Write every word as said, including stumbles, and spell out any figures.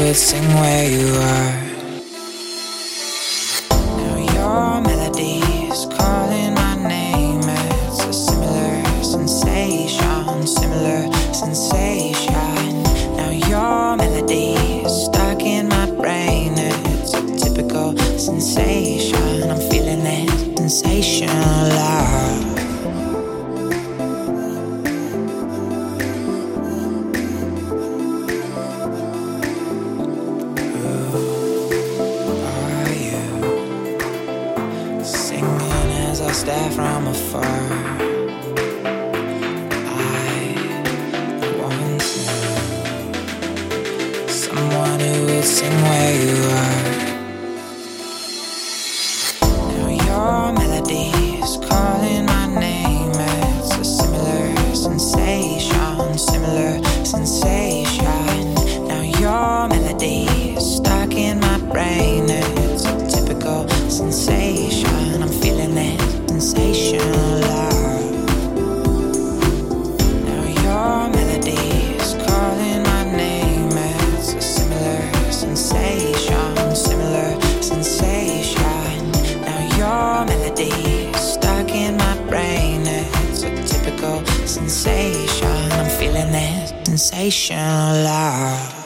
would sing where you are. Now your melody is calling my name. It's a similar sensation, similar sensation. Now your melody is stuck in my brain. It's a typical sensation. I'm feeling that sensation, love. I stare from afar. I want someone who would sing where you are. Now your melody is calling my name. It's a similar sensation, similar sensation. Now your melody is stuck in my brain. It's a typical sensation. I'm feeling it. Sensation, love. Now your melody is calling my name. It's a similar sensation, similar sensation. Now your melody is stuck in my brain. It's a typical sensation. I'm feeling that sensation, love.